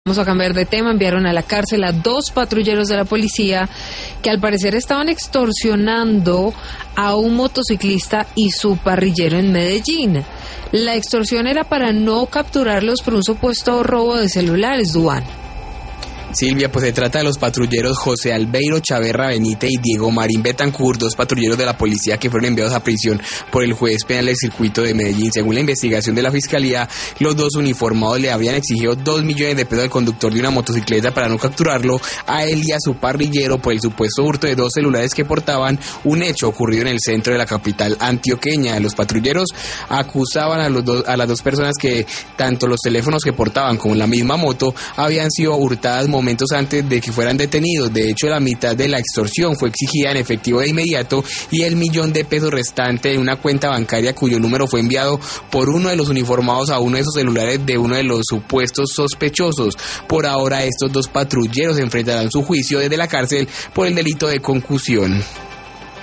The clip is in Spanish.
Vamos a cambiar de tema. Enviaron a la cárcel a 2 patrulleros de la policía que al parecer estaban extorsionando a un motociclista y su parrillero en Medellín. La extorsión era para no capturarlos por un supuesto robo de celulares, Duván. Silvia, pues se trata de los patrulleros José Albeiro Chaverra Benítez y Diego Marín Betancourt, 2 patrulleros de la policía que fueron enviados a prisión por el juez penal del circuito de Medellín. Según la investigación de la fiscalía, los 2 uniformados le habían exigido 2 millones de pesos al conductor de una motocicleta para no capturarlo a él y a su parrillero por el supuesto hurto de 2 celulares que portaban, un hecho ocurrido en el centro de la capital antioqueña. Los patrulleros acusaban a las 2 personas que tanto los teléfonos que portaban como la misma moto habían sido hurtadas momentos antes de que fueran detenidos. De hecho, la mitad de la extorsión fue exigida en efectivo de inmediato y el millón de pesos restante en una cuenta bancaria cuyo número fue enviado por uno de los uniformados a uno de esos celulares de uno de los supuestos sospechosos. Por ahora, estos 2 patrulleros enfrentarán su juicio desde la cárcel por el delito de concusión.